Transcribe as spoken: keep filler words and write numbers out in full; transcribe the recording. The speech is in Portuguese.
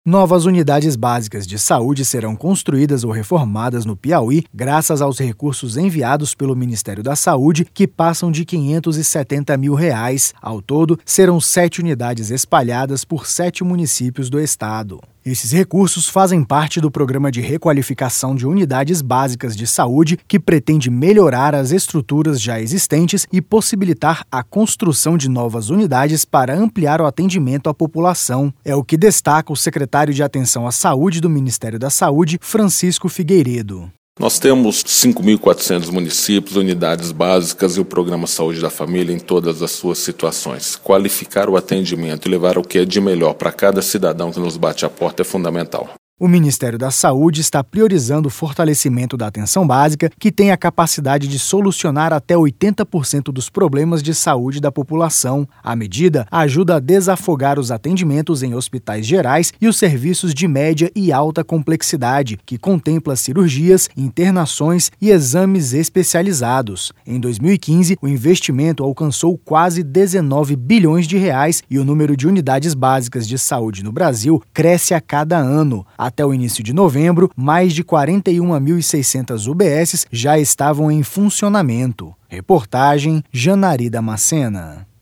Novas unidades básicas de saúde serão construídas ou reformadas no Piauí graças aos recursos enviados pelo Ministério da Saúde, que passam de quinhentos e setenta mil reais. Ao todo, serão sete unidades espalhadas por sete municípios do estado. Esses recursos fazem parte do Programa de Requalificação de Unidades Básicas de Saúde, que pretende melhorar as estruturas já existentes e possibilitar a construção de novas unidades para ampliar o atendimento à população. É o que destaca o secretário de Atenção à Saúde do Ministério da Saúde, Francisco Figueiredo. Nós temos cinco mil e quatrocentos municípios, unidades básicas e o Programa Saúde da Família em todas as suas situações. Qualificar o atendimento e levar o que é de melhor para cada cidadão que nos bate à porta é fundamental. O Ministério da Saúde está priorizando o fortalecimento da atenção básica, que tem a capacidade de solucionar até oitenta por cento dos problemas de saúde da população. A medida ajuda a desafogar os atendimentos em hospitais gerais e os serviços de média e alta complexidade, que contempla cirurgias, internações e exames especializados. Em dois mil e quinze, o investimento alcançou quase dezenove bilhões de reais e o número de unidades básicas de saúde no Brasil cresce a cada ano. Até o início de novembro, mais de quarenta e uma mil e seiscentas U B Ss já estavam em funcionamento. Reportagem Janari Damascena.